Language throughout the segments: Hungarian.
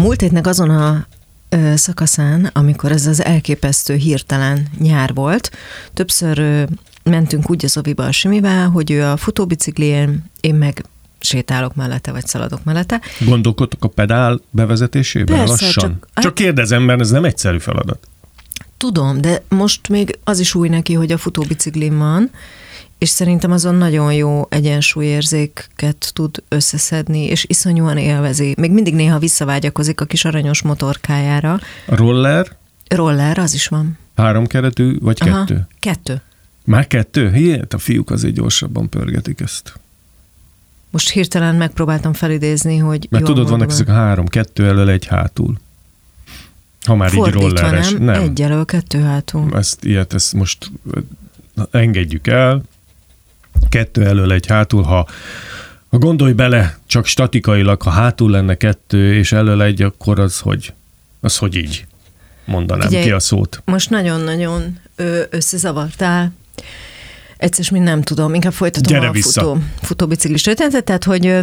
múlt hétnek azon a szakaszán, amikor ez az elképesztő hirtelen nyár volt, többször mentünk úgy az Oviba a Simivel, hogy ő a futóbiciklén, én meg sétálok mellette, vagy szaladok mellette. Gondolkodtok a pedál bevezetésében persze, lassan? Csak kérdezem, mert ez nem egyszerű feladat. Tudom, de most még az is új neki, hogy a futóbiciklin van, és szerintem azon nagyon jó egyensúlyérzéket tud összeszedni, és iszonyúan élvezi. Még mindig néha visszavágyakozik a kis aranyos motorkájára. A roller? Roller, az is van. 3 keretű, vagy 2? Aha, 2. Már 2? Hihet, a fiúk azért gyorsabban pörgetik ezt. Most hirtelen megpróbáltam felidézni, hogy mert tudod, vannak ezek a 3, 2 elől, 1 hátul. Ha már fordítva, így rolleres. Nem, 1 elől, 2 hátul. Ezt most engedjük el. 2 elől, 1 hátul, ha gondolj bele, csak statikailag, ha hátul lenne 2 és elől 1, akkor az hogy így mondanám ki a szót. Most nagyon-nagyon összezavartál. Egyszer mind nem tudom, inkább folytatom a futóbiciklis történetet, tehát, hogy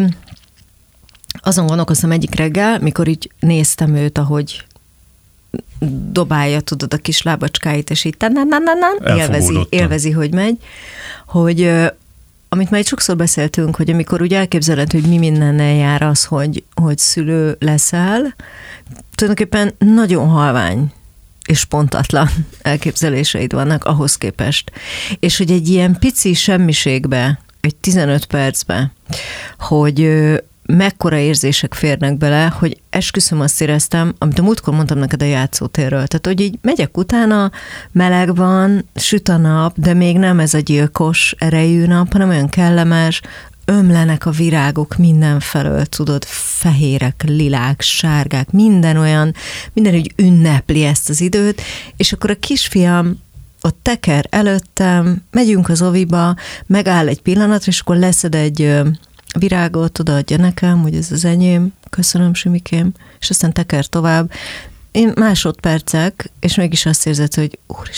azon gondolkoztam egyik reggel, mikor így néztem őt, ahogy dobálja, tudod, a kis lábacskáit, és így élvezi, hogy megy, hogy amit már itt sokszor beszéltünk, hogy amikor úgy elképzeled, hogy mi mindennel jár az, hogy szülő leszel, tulajdonképpen nagyon halvány és pontatlan elképzeléseid vannak ahhoz képest. És hogy egy ilyen pici semmiségbe, egy 15 percbe, hogy mekkora érzések férnek bele, hogy esküszöm, azt éreztem, amit a múltkor mondtam neked a játszótérről. Tehát, hogy így megyek utána, meleg van, süt a nap, de még nem ez a gyilkos erejű nap, hanem olyan kellemes, ömlenek a virágok mindenfelől, tudod, fehérek, lilák, sárgák, minden úgy ünnepli ezt az időt, és akkor a kisfiam ott teker előttem, megyünk az Oviba, megáll egy pillanatra, és akkor leszed egy virágot, odaadja nekem, hogy ez az enyém, köszönöm, Simikém, és aztán teker tovább. Én másodpercek, és mégis azt érzed, hogy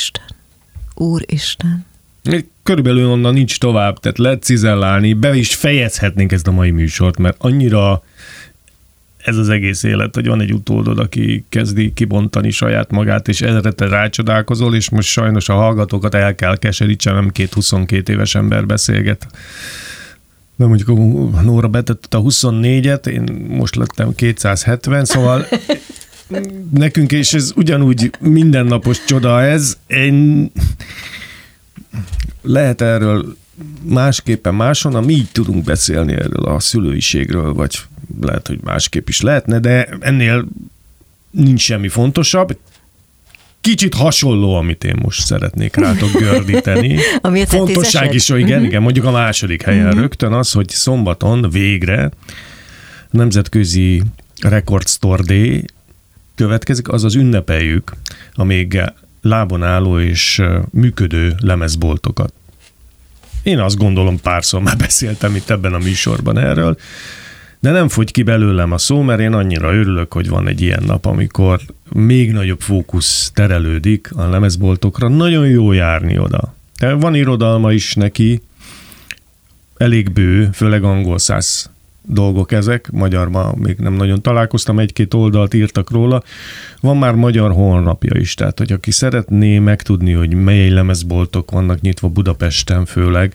Úristen. Körülbelül onnan nincs tovább, tehát lehet cizellálni, be is fejezhetnénk ezt a mai műsort, mert annyira ez az egész élet, hogy van egy utódod, aki kezdi kibontani saját magát, és ezre te rácsodálkozol, és most sajnos a hallgatókat el kell keserítsenem, 22 éves ember beszélget. De mondjuk a Nóra betett a 24-et, én most lettem 270, szóval nekünk, és ez ugyanúgy mindennapos csoda ez. Lehet erről másképpen máshonnan, mi így tudunk beszélni erről a szülőiségről, vagy lehet, hogy másképp is lehetne, de ennél nincs semmi fontosabb. Kicsit hasonló, amit én most szeretnék rátok gördíteni. Fontosság is, hogy igen, mondjuk a második helyen rögtön az, hogy szombaton végre nemzetközi Record Store Day következik, azaz ünnepeljük a még lábon álló és működő lemezboltokat. Én azt gondolom, párszor már beszéltem itt ebben a műsorban erről, de nem fogy ki belőlem a szó, mert én annyira örülök, hogy van egy ilyen nap, amikor még nagyobb fókusz terelődik a lemezboltokra. Nagyon jó járni oda. De van irodalma is neki, elég bő, főleg angol száz dolgok ezek, magyarban még nem nagyon találkoztam, 1-2 oldalt írtak róla. Van már magyar honlapja is, tehát hogy aki szeretné megtudni, hogy mely lemezboltok vannak nyitva Budapesten főleg,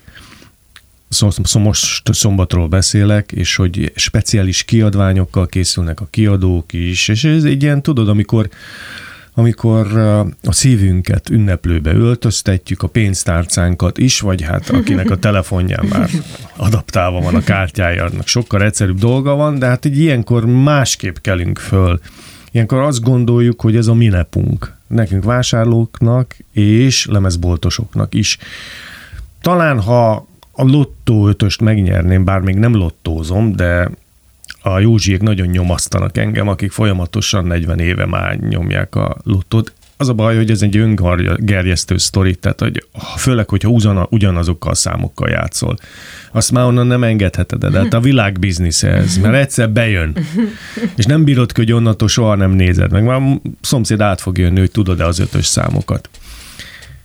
most szombatról beszélek, és hogy speciális kiadványokkal készülnek a kiadók is, és ez egy ilyen, tudod, amikor a szívünket ünneplőbe öltöztetjük, a pénztárcánkat is, vagy hát akinek a telefonján már adaptálva van a kártyája, annak sokkal egyszerűbb dolga van, de hát így ilyenkor másképp kelünk föl. Ilyenkor azt gondoljuk, hogy ez a mi napunk. Nekünk vásárlóknak és lemezboltosoknak is. Talán ha a lottó 5-öst megnyerném, bár még nem lottózom, de a Józsiék nagyon nyomasztanak engem, akik folyamatosan 40 éve már nyomják a lottót. Az a baj, hogy ez egy öngerjesztő sztori, tehát hogy főleg, hogyha ugyanazokkal a számokkal játszol. Azt már onnan nem engedheted, de hát a világbiznisz ez, mert egyszer bejön, és nem bírod, hogy onnantól soha nem nézed meg. Már a szomszéd át fog jönni, hogy tudod-e az 5-ös számokat.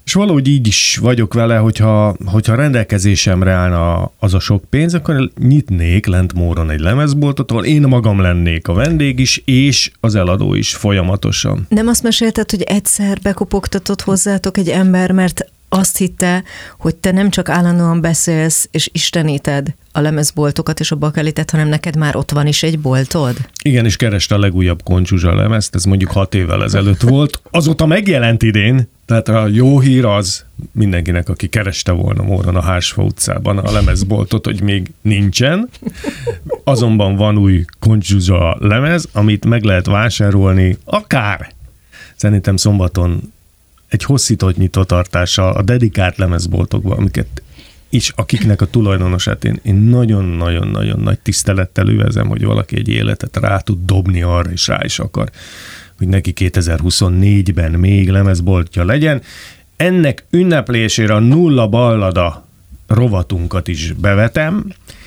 És valahogy így is vagyok vele, hogyha rendelkezésemre állna az a sok pénz, akkor nyitnék lent Móron egy lemezboltot, ahol én magam lennék a vendég is, és az eladó is folyamatosan. Nem azt mesélted, hogy egyszer bekopogtatott hozzátok egy ember, mert azt hitte, hogy te nem csak állandóan beszélsz és isteníted a lemezboltokat és a bakelitet, hanem neked már ott van is egy boltod? Igen, és kereste a legújabb Koncsuzsa lemezt, ez mondjuk 6 évvel ezelőtt volt. Azóta megjelent idén, tehát a jó hír az mindenkinek, aki kereste volna Móron a Hársfa utcában a lemezboltot, hogy még nincsen. Azonban van új Koncsuzsa lemez, amit meg lehet vásárolni akár szerintem szombaton egy hosszított nyitvatartással a dedikált lemezboltokban, amiket is, akiknek a tulajdonosát én nagyon-nagyon-nagyon nagy tisztelettel üvezem, hogy valaki egy életet rá tud dobni arra, és rá is akar, hogy neki 2024-ben még lemezboltja legyen. Ennek ünneplésére a Nulla Ballada rovatunkat is bevetem.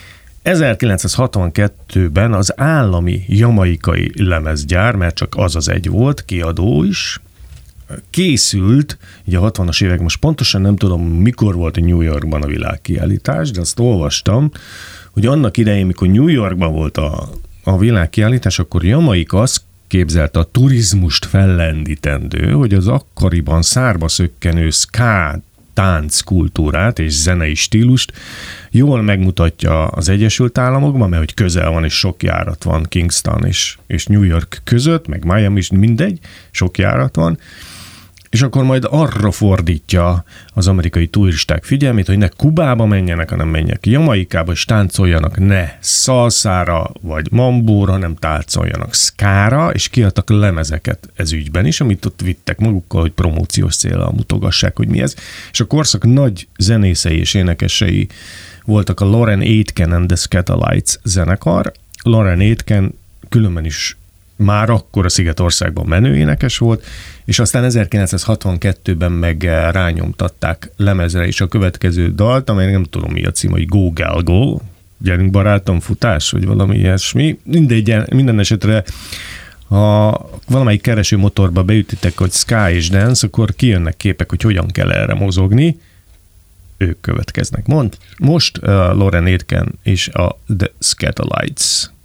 1962-ben az állami jamaikai lemezgyár, mert csak az egy volt, kiadó is, készült, ugye a 60-as évek, most pontosan nem tudom, mikor volt a New Yorkban a világkiállítás, de azt olvastam, hogy annak idején, mikor New Yorkban volt a világkiállítás, akkor Jamaika azt képzelte a turizmust fellendítendő, hogy az akkoriban szárba szökkenő ska tánckultúrát és zenei stílust jól megmutatja az Egyesült Államokban, mert hogy közel van és sok járat van Kingston és New York között, meg Miami is, mindegy, sok járat van, és akkor majd arra fordítja az amerikai turisták figyelmét, hogy ne Kubába menjenek, hanem menjenek Jamaikába, és táncoljanak ne szalszára vagy mambóra, hanem táncoljanak szkára, és kiadtak lemezeket ez ügyben is, amit ott vittek magukkal, hogy promóciós céllal mutogassák, hogy mi ez. És a korszak nagy zenészei és énekesei voltak a Loren Aitken and the Skatalites zenekar. Loren Aitken különben is már akkor a Szigetországban menő énekes volt, és aztán 1962-ben meg rányomtatták lemezre is a következő dalt, amely nem tudom mi a cím, hogy Go Gal Go, gyerünk barátom, futás, vagy valami ilyesmi. Minden esetre, ha valamelyik kereső motorba beütitek, hogy Sky és Dance, akkor kijönnek képek, hogy hogyan kell erre mozogni. Ők következnek. Most Loren Aitken és a The Skatalites.